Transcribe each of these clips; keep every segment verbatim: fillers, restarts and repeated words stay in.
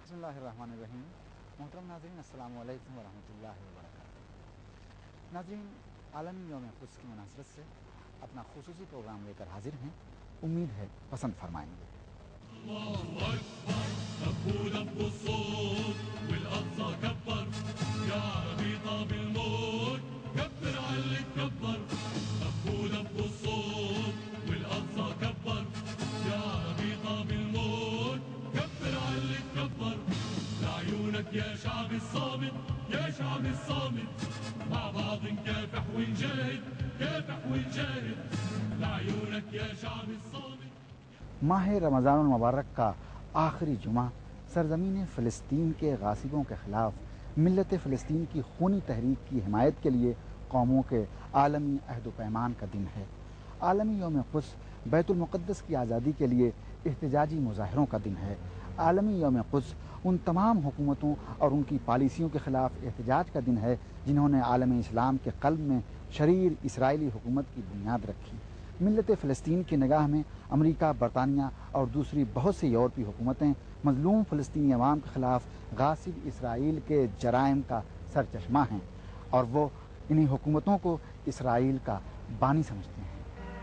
بسم اللہ الرحمن الرحیم۔ محترم ناظرین، السلام علیکم ورحمۃ اللہ وبرکاتہ۔ ناظرین، عالمی یوم قدس کی مناسبت سے اپنا خصوصی پروگرام لے کر حاضر ہیں، امید ہے پسند فرمائیں گے۔ الله أكبر دبوا دبوا الصوت والأقصى كبر يا عربي طاب الموت كبر على اللي تكبر دبوا دبوا الصوت والأقصى كبر يا عربي طاب الموت كبر على اللي تكبر لعيونك يا شعب الصامت يا شعب الصامت مع بعض نكافح ونجاهد كافح ونجاهد لعيونك يا شعب الصامت۔ ماہ رمضان المبارک کا آخری جمعہ سرزمین فلسطین کے غاصبوں کے خلاف ملت فلسطین کی خونی تحریک کی حمایت کے لیے قوموں کے عالمی عہد و پیمان کا دن ہے۔ عالمی یوم قدس بیت المقدس کی آزادی کے لیے احتجاجی مظاہروں کا دن ہے۔ عالمی یوم قدس ان تمام حکومتوں اور ان کی پالیسیوں کے خلاف احتجاج کا دن ہے جنہوں نے عالم اسلام کے قلب میں شریر اسرائیلی حکومت کی بنیاد رکھی۔ ملت فلسطین کی نگاہ میں امریکہ، برطانیہ اور دوسری بہت سی یورپی حکومتیں مظلوم فلسطینی عوام کے خلاف غاصب اسرائیل کے جرائم کا سرچشمہ ہیں، اور وہ انہی حکومتوں کو اسرائیل کا بانی سمجھتے ہیں۔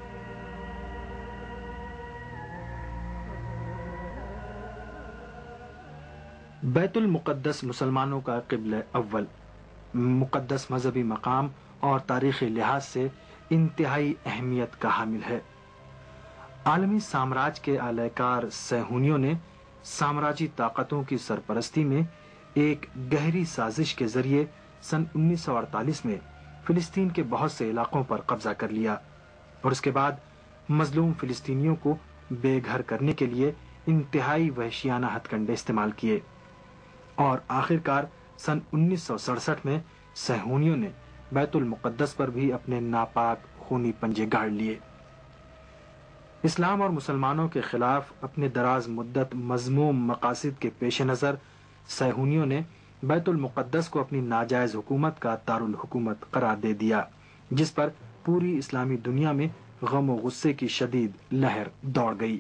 بیت المقدس مسلمانوں کا قبلہ اول، مقدس مذہبی مقام اور تاریخی لحاظ سے انتہائی اہمیت کا حامل ہے۔ عالمی سامراج کے اعلی کار صہیونیوں نے سامراجی طاقتوں کی سرپرستی میں ایک گہری سازش کے ذریعے سن انیس سو اڑتالیس میں فلسطین کے بہت سے علاقوں پر قبضہ کر لیا، اور اس کے بعد مظلوم فلسطینیوں کو بے گھر کرنے کے لیے انتہائی وحشیانہ ہتھ کنڈے استعمال کیے، اور آخر کار سن انیس سو سڑسٹھ میں صہیونیوں نے بیت المقدس پر بھی اپنے ناپاک خونی پنجے گاڑ لیے۔ اسلام اور مسلمانوں کے خلاف اپنے دراز مدت مذموم مقاصد کے پیش نظر صہیونیوں نے بیت المقدس کو اپنی ناجائز حکومت کا دارالحکومت قرار دے دیا، جس پر پوری اسلامی دنیا میں غم و غصے کی شدید لہر دوڑ گئی۔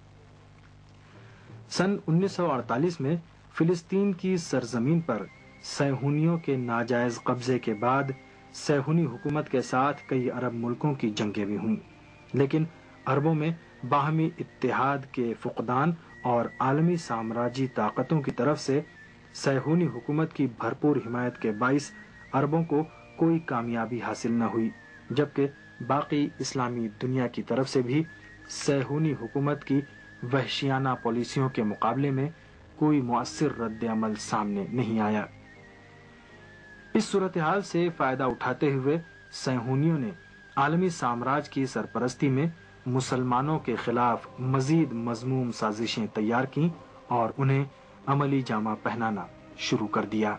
سن انیس سو اڑتالیس میں فلسطین کی سرزمین پر صہیونیوں کے ناجائز قبضے کے بعد صہیونی حکومت کے ساتھ کئی عرب ملکوں کی جنگیں بھی ہوئیں، لیکن عربوں میں باہمی اتحاد کے فقدان اور عالمی سامراجی طاقتوں کی طرف سے صہیونی حکومت کی بھرپور حمایت کے باعث عربوں کو کوئی کامیابی حاصل نہ ہوئی، جبکہ باقی اسلامی دنیا کی طرف سے بھی صہیونی حکومت کی وحشیانہ پالیسیوں کے مقابلے میں کوئی مؤثر رد عمل سامنے نہیں آیا۔ اس صورتحال سے فائدہ اٹھاتے ہوئے صہیونیوں نے عالمی سامراج کی سرپرستی میں مسلمانوں کے خلاف مزید مذموم سازشیں تیار کیں اور انہیں عملی جامہ پہنانا شروع کر دیا۔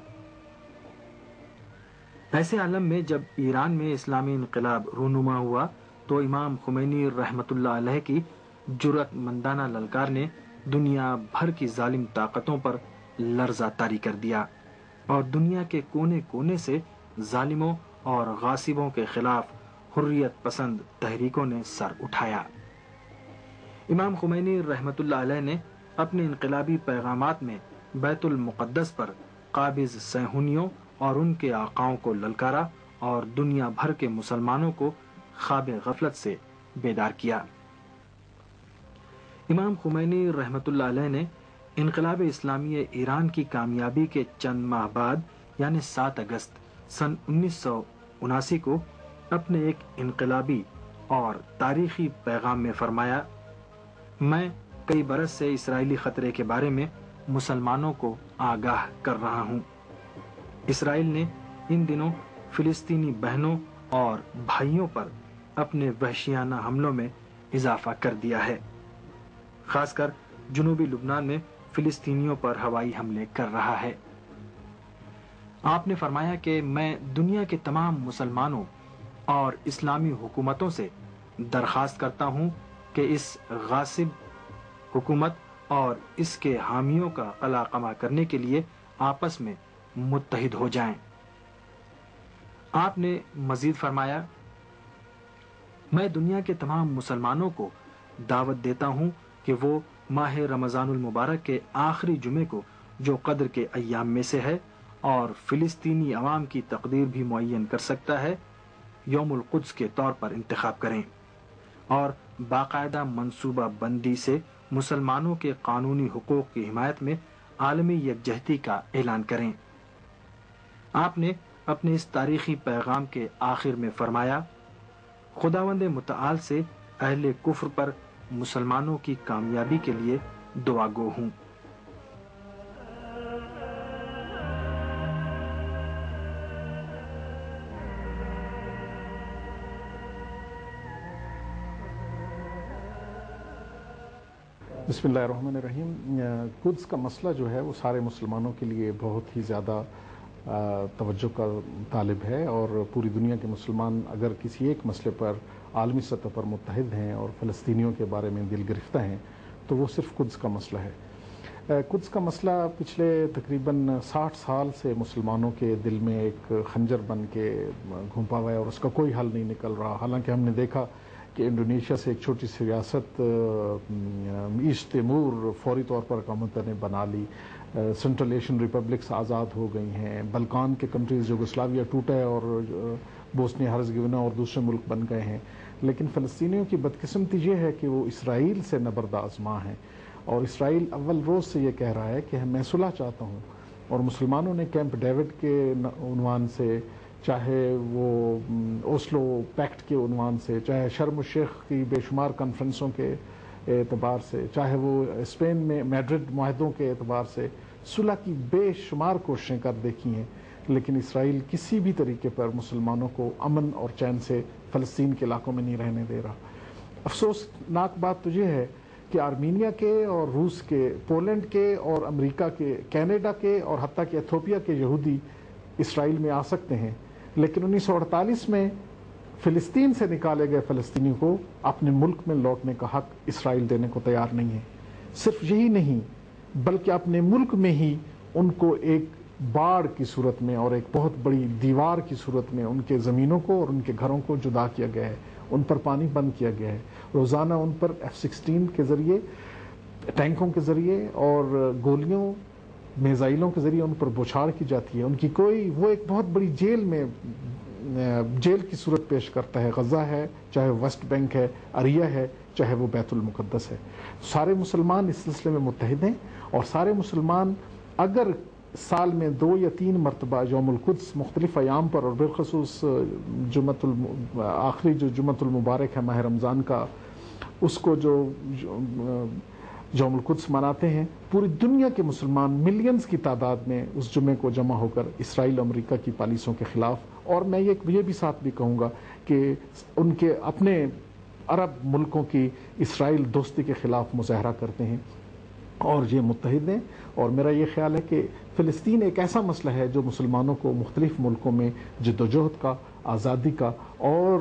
ایسے عالم میں جب ایران میں اسلامی انقلاب رونما ہوا تو امام خمینی رحمت اللہ علیہ کی جرأت مندانہ للکار نے دنیا بھر کی ظالم طاقتوں پر لرزہ طاری کر دیا، اور دنیا کے کونے کونے سے ظالموں اور غاصبوں کے خلاف حریت پسند تحریکوں نے سر اٹھایا۔ امام خمینی رحمت اللہ علیہ نے اپنے انقلابی پیغامات میں بیت المقدس پر قابض صہیونیوں اور ان کے آقاؤں کو للکارا اور دنیا بھر کے مسلمانوں کو خواب غفلت سے بیدار کیا۔ امام خمینی رحمت اللہ علیہ نے انقلاب اسلامی ایران کی کامیابی کے چند ماہ بعد یعنی سات اگست سن انیس سو اناسی کو اپنے ایک انقلابی اور تاریخی پیغام میں فرمایا، میں کئی برس سے اسرائیلی خطرے کے بارے میں مسلمانوں کو آگاہ کر رہا ہوں۔ اسرائیل نے ان دنوں فلسطینی بہنوں اور بھائیوں پر اپنے وحشیانہ حملوں میں اضافہ کر دیا ہے، خاص کر جنوبی لبنان میں فلسطینیوں پر ہوائی حملے کر رہا ہے۔ آپ نے فرمایا کہ میں دنیا کے تمام مسلمانوں اور اسلامی حکومتوں سے درخواست کرتا ہوں کہ اس غاصب حکومت اور اس کے حامیوں کا قلع قمع کرنے کے لیے آپس میں متحد ہو جائیں۔ آپ نے مزید فرمایا، میں دنیا کے تمام مسلمانوں کو دعوت دیتا ہوں کہ وہ ماہ رمضان المبارک کے آخری جمعے کو جو قدر کے ایام میں سے ہے اور فلسطینی عوام کی تقدیر بھی معین کر سکتا ہے، یوم القدس کے طور پر انتخاب کریں اور باقاعدہ منصوبہ بندی سے مسلمانوں کے قانونی حقوق کی حمایت میں عالمی یکجہتی کا اعلان کریں۔ آپ نے اپنے اس تاریخی پیغام کے آخر میں فرمایا، خداوند متعال سے اہل کفر پر مسلمانوں کی کامیابی کے لیے دعا گو ہوں۔ بسم اللہ الرحمن الرحیم۔ قدس کا مسئلہ جو ہے وہ سارے مسلمانوں کے لیے بہت ہی زیادہ توجہ کا طالب ہے، اور پوری دنیا کے مسلمان اگر کسی ایک مسئلے پر عالمی سطح پر متحد ہیں اور فلسطینیوں کے بارے میں دل گرفتہ ہیں تو وہ صرف قدس کا مسئلہ ہے۔ قدس کا مسئلہ پچھلے تقریباً ساٹھ سال سے مسلمانوں کے دل میں ایک خنجر بن کے گھومپا ہوا ہے اور اس کا کوئی حل نہیں نکل رہا۔ حالانکہ ہم نے دیکھا کہ انڈونیشیا سے ایک چھوٹی سی ریاست ایسٹ تیمور فوری طور پر حکومت نے بنا لی، سنٹرل ایشین ریپبلکس آزاد ہو گئی ہیں، بلکان کے کنٹریز یوگوسلاویہ ٹوٹا ہے اور بوسنیا ہرزگوینہ اور دوسرے ملک بن گئے ہیں، لیکن فلسطینیوں کی بدقسمتی یہ ہے کہ وہ اسرائیل سے نبرد آزما ہیں، اور اسرائیل اول روز سے یہ کہہ رہا ہے کہ میں صلح چاہتا ہوں، اور مسلمانوں نے کیمپ ڈیوڈ کے عنوان سے، چاہے وہ اوسلو پیکٹ کے عنوان سے، چاہے شرم الشیخ کی بے شمار کانفرنسوں کے اعتبار سے، چاہے وہ اسپین میں میڈرڈ معاہدوں کے اعتبار سے صلح کی بے شمار کوششیں کر دیکھی ہیں، لیکن اسرائیل کسی بھی طریقے پر مسلمانوں کو امن اور چین سے فلسطین کے علاقوں میں نہیں رہنے دے رہا۔ افسوسناک بات تو یہ ہے کہ آرمینیا کے اور روس کے، پولینڈ کے اور امریکہ کے، کینیڈا کے اور حتیٰ کہ ایتھوپیا کے یہودی اسرائیل میں آ سکتے ہیں، لیکن انیس سو اڑتالیس میں فلسطین سے نکالے گئے فلسطینیوں کو اپنے ملک میں لوٹنے کا حق اسرائیل دینے کو تیار نہیں ہے۔ صرف یہی نہیں بلکہ اپنے ملک میں ہی ان کو ایک باڑ کی صورت میں اور ایک بہت بڑی دیوار کی صورت میں ان کے زمینوں کو اور ان کے گھروں کو جدا کیا گیا ہے، ان پر پانی بند کیا گیا ہے، روزانہ ان پر ایف سکسٹین کے ذریعے، ٹینکوں کے ذریعے اور گولیوں میزائلوں کے ذریعے ان پر بوچھاڑ کی جاتی ہے۔ ان کی کوئی، وہ ایک بہت بڑی جیل میں جیل کی صورت پیش کرتا ہے، غزہ ہے، چاہے ویسٹ بینک ہے، اریا ہے، چاہے وہ بیت المقدس ہے۔ سارے مسلمان اس سلسلے میں متحد ہیں، اور سارے مسلمان اگر سال میں دو یا تین مرتبہ یوم القدس مختلف ایام پر، اور بالخصوص جمعۃ الم... آخری جو جمعۃ المبارک ہے ماہ رمضان کا، اس کو جو یوم القدس مناتے ہیں، پوری دنیا کے مسلمان ملینز کی تعداد میں اس جمعے کو جمع ہو کر اسرائیل امریکہ کی پالیسیوں کے خلاف، اور میں یہ یہ بھی ساتھ بھی کہوں گا کہ ان کے اپنے عرب ملکوں کی اسرائیل دوستی کے خلاف مظاہرہ کرتے ہیں، اور یہ متحد ہیں۔ اور میرا یہ خیال ہے کہ فلسطین ایک ایسا مسئلہ ہے جو مسلمانوں کو مختلف ملکوں میں جد و جہد کا، آزادی کا اور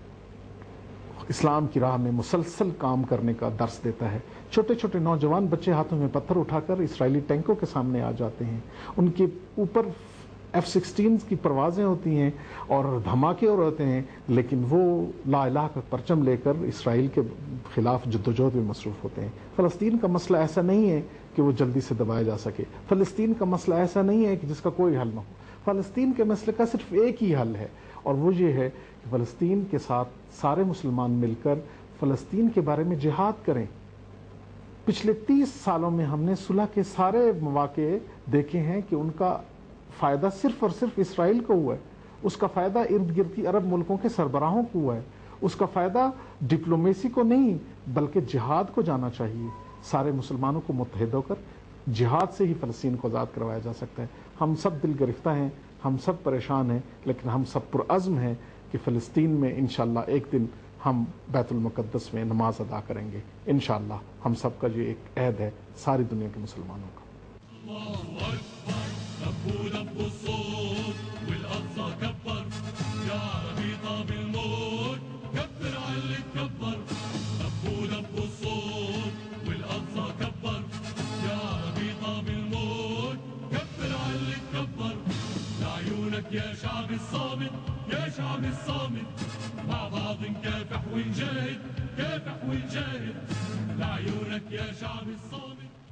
اسلام کی راہ میں مسلسل کام کرنے کا درس دیتا ہے۔ چھوٹے چھوٹے نوجوان بچے ہاتھوں میں پتھر اٹھا کر اسرائیلی ٹینکوں کے سامنے آ جاتے ہیں، ان کے اوپر ایف سکسٹین کی پروازیں ہوتی ہیں اور دھماکے اور ہوتے ہیں، لیکن وہ لا الہ کا پرچم لے کر اسرائیل کے خلاف جدوجہد میں مصروف ہوتے ہیں۔ فلسطین کا مسئلہ ایسا نہیں ہے کہ وہ جلدی سے دبایا جا سکے، فلسطین کا مسئلہ ایسا نہیں ہے کہ جس کا کوئی حل نہ ہو۔ فلسطین کے مسئلے کا صرف ایک ہی حل ہے، اور وہ یہ ہے کہ فلسطین کے ساتھ سارے مسلمان مل کر فلسطین کے بارے میں جہاد کریں۔ پچھلے تیس سالوں میں ہم نے صلح کے سارے مواقع دیکھے ہیں کہ ان کا فائدہ صرف اور صرف اسرائیل کو ہوا ہے، اس کا فائدہ ارد گرد کی عرب ملکوں کے سربراہوں کو ہوا ہے، اس کا فائدہ ڈپلومیسی کو نہیں بلکہ جہاد کو جانا چاہیے۔ سارے مسلمانوں کو متحد ہو کر جہاد سے ہی فلسطین کو آزاد کروایا جا سکتا ہے۔ ہم سب دل گرفتہ ہیں، ہم سب پریشان ہیں، لیکن ہم سب پرعزم ہیں کہ فلسطین میں انشاءاللہ ایک دن ہم بیت المقدس میں نماز ادا کریں گے انشاءاللہ۔ ہم سب کا یہ ایک عہد ہے ساری دنیا کے مسلمانوں کا۔ الله أكبر دبوا دبوا الصوت والأقصى كبر يا عربي طاب الموت كبر على تكبر دبوا دبوا الصوت والأقصى كبر يا عربي طاب الموت كبر على تكبر لعيونك يا شعب الصامت يا شعب الصامت مع بعض نكافح ونجاهد كافح ونجاهد لعيونك يا شعب الصامت.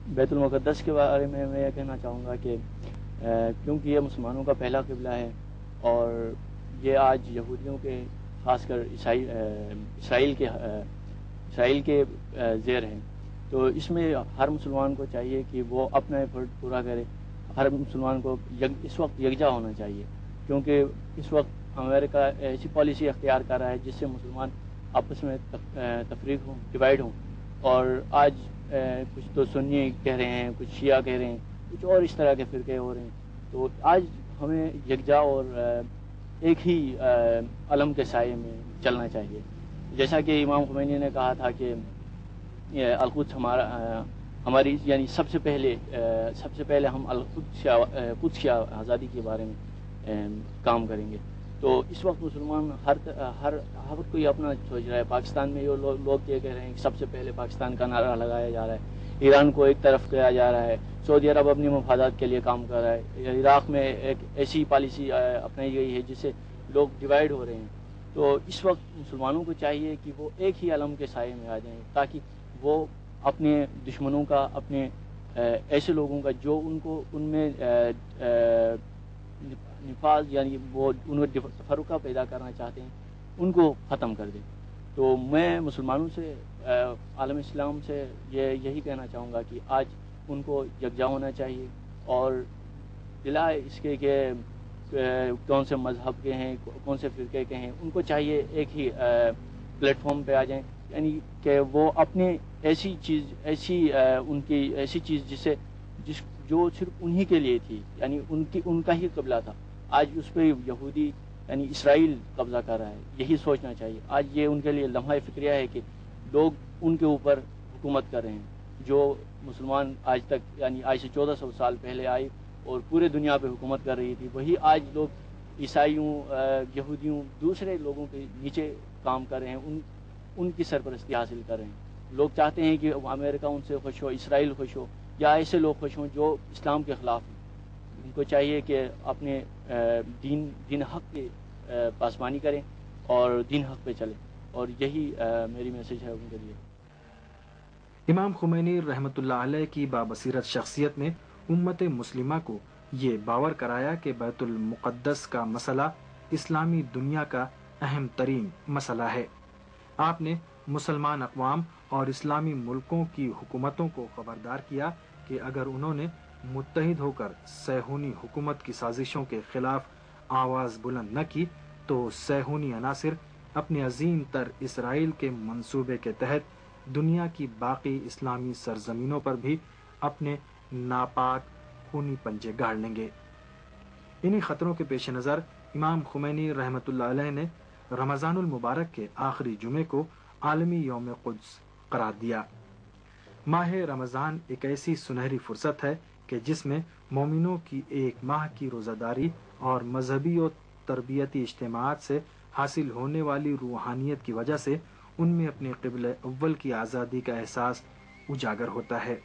بیت المقدس کے بارے میں میں یہ کہنا چاہوں گا کہ کیونکہ یہ مسلمانوں کا پہلا قبلہ ہے اور یہ آج یہودیوں کے خاص کر عیسائی اسرائیل کے اسرائیل کے زیر ہیں، تو اس میں ہر مسلمان کو چاہیے کہ وہ اپنا ایفرٹ پورا کرے. ہر مسلمان کو اس وقت یکجا ہونا چاہیے، کیونکہ اس وقت امریکہ ایسی پالیسی اختیار کر رہا ہے جس سے مسلمان آپس میں تفریق ہوں، ڈیوائڈ ہوں، اور آج کچھ تو سنی کہہ رہے ہیں، کچھ شیعہ کہہ رہے ہیں، کچھ اور اس طرح کے فرقے ہو رہے ہیں. تو آج ہمیں یکجا اور ایک ہی علم کے سائے میں چلنا چاہیے. جیسا کہ امام خمینی نے کہا تھا کہ القدس ہمارا ہماری یعنی سب سے پہلے سب سے پہلے ہم القدس قدس کی آزادی کے بارے میں کام کریں گے. تو اس وقت مسلمان ہر ہر ہر کوئی اپنا سوچ رہا ہے. پاکستان میں یہ لوگ یہ کہہ رہے ہیں کہ سب سے پہلے پاکستان کا نعرہ لگایا جا رہا ہے، ایران کو ایک طرف کیا جا رہا ہے، سعودی عرب اپنی مفادات کے لیے کام کر رہا ہے، عراق میں ایک ایسی پالیسی اپنائی گئی ہے جس سے لوگ ڈیوائڈ ہو رہے ہیں. تو اس وقت مسلمانوں کو چاہیے کہ وہ ایک ہی علم کے سائے میں آ جائیں، تاکہ وہ اپنے دشمنوں کا، اپنے ایسے لوگوں کا جو ان کو ان میں نفاذ یعنی وہ ان میں تفرقہ پیدا کرنا چاہتے ہیں، ان کو ختم کر دیں. تو میں مسلمانوں سے، عالم اسلام سے یہ یہی کہنا چاہوں گا کہ آج ان کو یکجا ہونا چاہیے، اور بلا اس کے کہ کون سے مذہب کے ہیں، کون سے فرقے کے ہیں، ان کو چاہیے ایک ہی پلیٹ فارم پہ آ جائیں، یعنی کہ وہ اپنے ایسی چیز ایسی ان کی ایسی چیز جسے جس جو صرف انہی کے لیے تھی، یعنی ان کی ان کا ہی قبلہ تھا، آج اس پہ یہودی یعنی اسرائیل قبضہ کر رہا ہے. یہی سوچنا چاہیے. آج یہ ان کے لیے لمحہ فکریہ ہے کہ لوگ ان کے اوپر حکومت کر رہے ہیں. جو مسلمان آج تک یعنی آج سے چودہ سو سال پہلے آئی اور پورے دنیا پہ حکومت کر رہی تھی، وہی آج لوگ عیسائیوں، یہودیوں، دوسرے لوگوں کے نیچے کام کر رہے ہیں، ان ان کی سرپرستی حاصل کر رہے ہیں. لوگ چاہتے ہیں کہ امریکہ ان سے خوش ہو، اسرائیل خوش ہو، یا ایسے لوگ خوش ہوں جو اسلام کے خلاف ہیں. ان کو چاہیے کہ اپنے دین دین حق کی پاسبانی کریں اور دین حق پہ چلیں، اور یہی میری میسج ہے ان کے لیے. امام خمینی رحمۃ اللہ علیہ کی بابصیرت شخصیت نے امت مسلمہ کو یہ باور کرایا کہ بیت المقدس کا مسئلہ اسلامی دنیا کا اہم ترین مسئلہ ہے. آپ نے مسلمان اقوام اور اسلامی ملکوں کی حکومتوں کو خبردار کیا کہ اگر انہوں نے متحد ہو کر صہیونی حکومت کی سازشوں کے خلاف آواز بلند نہ کی تو صہیونی عناصر اپنے عظیم تر اسرائیل کے منصوبے کے تحت دنیا کی باقی اسلامی سرزمینوں پر بھی اپنے ناپاک خونی پنجے گاڑ لیں گے. انہی خطروں کے پیش نظر امام خمینی رحمۃ اللہ علیہ نے رمضان المبارک کے آخری جمعے کو عالمی یوم قدس قرار دیا. ماہ رمضان ایک ایسی سنہری فرصت ہے کہ جس میں مومنوں کی ایک ماہ کی روزہ داری اور مذہبی و تربیتی اجتماعات سے حاصل ہونے والی روحانیت کی وجہ سے ان میں اپنے قبلہ اول کی آزادی کا احساس اجاگر ہوتا ہے.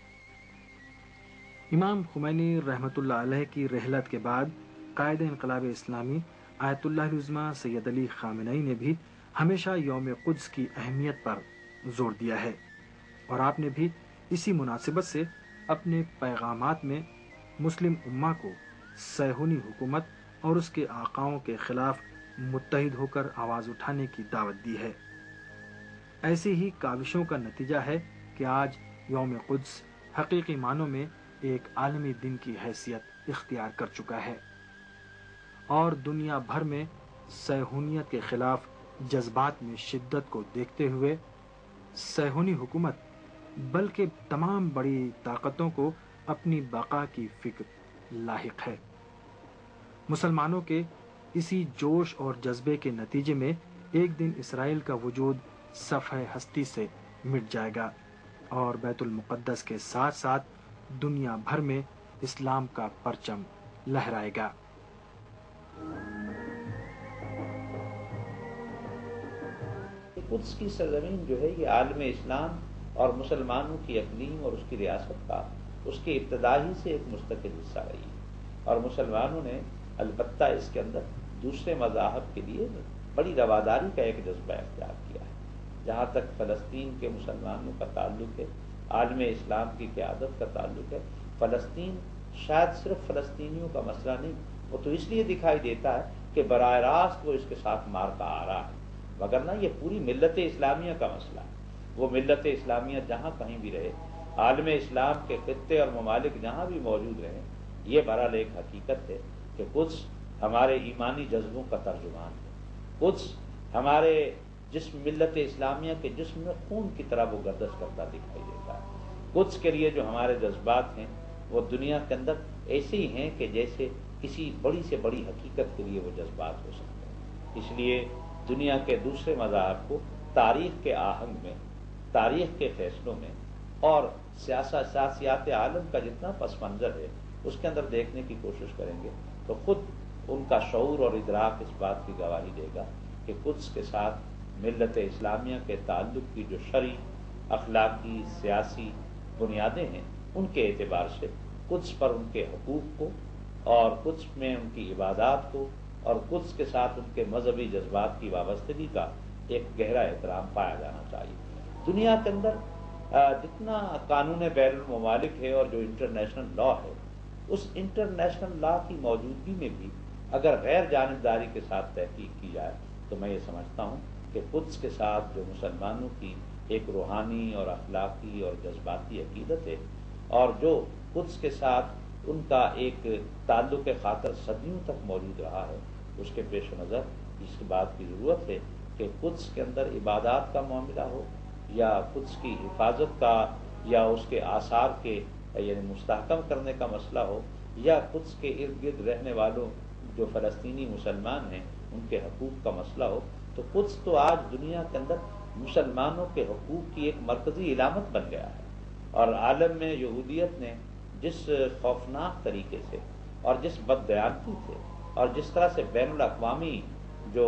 امام خمینی رحمۃ اللہ علیہ کی رحلت کے بعد قائد انقلاب اسلامی آیت اللہ العظمہ سید علی خامنئی نے بھی ہمیشہ یوم قدس کی اہمیت پر زور دیا ہے، اور آپ نے بھی اسی مناسبت سے اپنے پیغامات میں مسلم امہ کو صہیونی حکومت اور اس کے آقاؤں کے خلاف متحد ہو کر آواز اٹھانے کی دعوت دی ہے. ایسی ہی کاوشوں کا نتیجہ ہے کہ آج یوم قدس حقیقی معنوں میں ایک عالمی دن کی حیثیت اختیار کر چکا ہے، اور دنیا بھر میں صہیونیت کے خلاف جذبات میں شدت کو دیکھتے ہوئے صہیونی حکومت بلکہ تمام بڑی طاقتوں کو اپنی بقا کی فکر لاحق ہے. مسلمانوں کے اسی جوش اور جذبے کے نتیجے میں ایک دن اسرائیل کا وجود صفحہ ہستی سے مٹ جائے گا، اور بیت المقدس کے ساتھ ساتھ دنیا بھر میں اسلام کا پرچم لہرائے گا. قدس کی سرزمین جو ہے یہ عالم اسلام اور مسلمانوں کی اقلیم اور اس کی ریاست کا اس کے ابتدا ہی سے ایک مستقل حصہ رہی ہے، اور مسلمانوں نے البتہ اس کے اندر دوسرے مذاہب کے لیے بڑی رواداری کا ایک جذبہ اختیار کیا ہے. جہاں تک فلسطین کے مسلمانوں کا تعلق ہے عالم اسلام کی قیادت کا تعلق ہے۔ فلسطین شاید صرف فلسطینیوں کا مسئلہ نہیں، وہ تو اس لیے دکھائی دیتا ہے کہ براہ راست وہ اس کے ساتھ مارکا آ رہا ہے، وگرنہ یہ پوری ملت اسلامیہ کا مسئلہ ہے۔ وہ ملت اسلامیہ جہاں کہیں بھی رہے، عالم اسلام کے خطے اور ممالک جہاں بھی موجود رہیں، یہ برحال ایک حقیقت ہے کہ قدس ہمارے ایمانی جذبوں کا ترجمان ہے۔ قدس ہمارے جسم ملت اسلامیہ کے جسم میں خون کی طرح وہ گردش کرتا دکھائی دیتا ہے۔ قدس کے لیے جو ہمارے جذبات ہیں وہ دنیا کے اندر ایسے ہی ہیں کہ جیسے کسی بڑی سے بڑی حقیقت کے لیے وہ جذبات ہو سکتے ہیں۔ اس لیے دنیا کے دوسرے مذاہب کو تاریخ کے آہنگ میں، تاریخ کے فیصلوں میں اور سیاست سیاسیات عالم کا جتنا پس منظر ہے اس کے اندر دیکھنے کی کوشش کریں گے تو خود ان کا شعور اور ادراک اس بات کی گواہی دے گا کہ قدس کے ساتھ ملت اسلامیہ کے تعلق کی جو شرعی، اخلاقی، سیاسی بنیادیں ہیں، ان کے اعتبار سے قدس پر ان کے حقوق کو اور قدس میں ان کی عبادات کو اور قدس کے ساتھ ان کے مذہبی جذبات کی وابستگی کا ایک گہرا احترام پایا جانا چاہیے۔ دنیا کے اندر جتنا قانون بین الممالک ہے اور جو انٹرنیشنل لا ہے، اس انٹرنیشنل لا کی موجودگی میں بھی اگر غیر جانبداری کے ساتھ تحقیق کی جائے تو میں یہ سمجھتا ہوں کہ قدس کے ساتھ جو مسلمانوں کی ایک روحانی اور اخلاقی اور جذباتی عقیدت ہے اور جو قدس کے ساتھ ان کا ایک تعلق خاطر صدیوں تک موجود رہا ہے، اس کے پیش نظر اس بات کی ضرورت ہے کہ قدس کے اندر عبادات کا معاملہ ہو یا قدس کی حفاظت کا یا اس کے آثار کے یعنی مستحکم کرنے کا مسئلہ ہو یا قدس کے ارد گرد رہنے والوں جو فلسطینی مسلمان ہیں ان کے حقوق کا مسئلہ ہو، تو قدس تو آج دنیا کے اندر مسلمانوں کے حقوق کی ایک مرکزی علامت بن گیا ہے۔ اور عالم میں یہودیت نے جس خوفناک طریقے سے اور جس بددیانتی سے اور جس طرح سے بین الاقوامی جو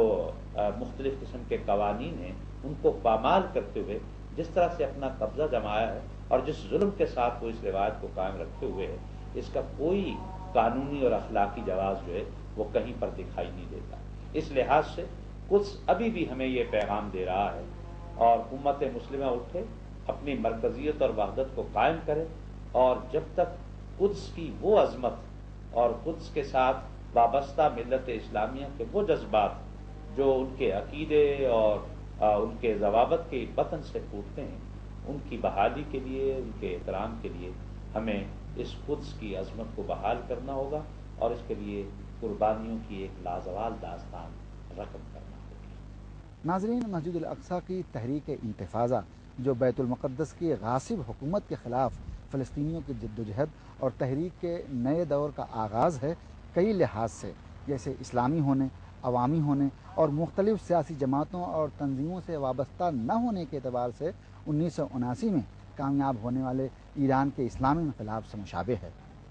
مختلف قسم کے قوانین ہیں ان کو پامال کرتے ہوئے جس طرح سے اپنا قبضہ جمایا ہے اور جس ظلم کے ساتھ وہ اس روایت کو قائم رکھتے ہوئے ہے، اس کا کوئی قانونی اور اخلاقی جواز جو ہے وہ کہیں پر دکھائی نہیں دیتا۔ اس لحاظ سے قدس ابھی بھی ہمیں یہ پیغام دے رہا ہے اور امت مسلمہ اٹھے، اپنی مرکزیت اور وحدت کو قائم کرے، اور جب تک قدس کی وہ عظمت اور قدس کے ساتھ وابستہ ملت اسلامیہ کے وہ جذبات جو ان کے عقیدے اور ان کے ضوابط کے بطن سے پھوٹتے ہیں، ان کی بحالی کے لیے، ان کے احترام کے لیے ہمیں اس قدس کی عظمت کو بحال کرنا ہوگا اور اس کے لیے قربانیوں کی ایک لازوال داستان رقم کرنا ہوگا۔ ناظرین، مسجد الاقصیٰ کی تحریک انتفاضہ جو بیت المقدس کی غاصب حکومت کے خلاف فلسطینیوں کی جدوجہد اور تحریک کے نئے دور کا آغاز ہے، کئی لحاظ سے جیسے اسلامی ہونے، عوامی ہونے اور مختلف سیاسی جماعتوں اور تنظیموں سے وابستہ نہ ہونے کے اعتبار سے انیس سو اناسی میں کامیاب ہونے والے ایران کے اسلامی انقلاب سے مشابہ ہے۔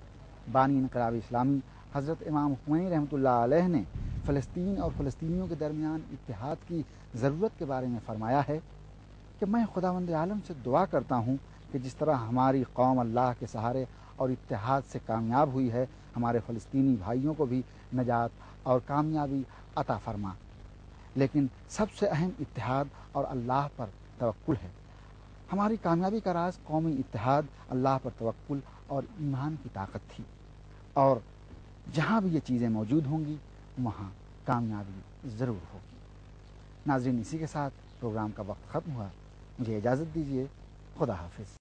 بانی انقلاب اسلامی حضرت امام خمینی رحمۃ اللہ علیہ نے فلسطین اور فلسطینیوں کے درمیان اتحاد کی ضرورت کے بارے میں فرمایا ہے کہ میں خداوند عالم سے دعا کرتا ہوں کہ جس طرح ہماری قوم اللہ کے سہارے اور اتحاد سے کامیاب ہوئی ہے، ہمارے فلسطینی بھائیوں کو بھی نجات اور کامیابی عطا فرما۔ لیکن سب سے اہم اتحاد اور اللہ پر توکل ہے۔ ہماری کامیابی کا راز قومی اتحاد، اللہ پر توکل اور ایمان کی طاقت تھی، اور جہاں بھی یہ چیزیں موجود ہوں گی وہاں کامیابی ضرور ہوگی۔ ناظرین، اسی کے ساتھ پروگرام کا وقت ختم ہوا، مجھے اجازت دیجیے، خدا حافظ۔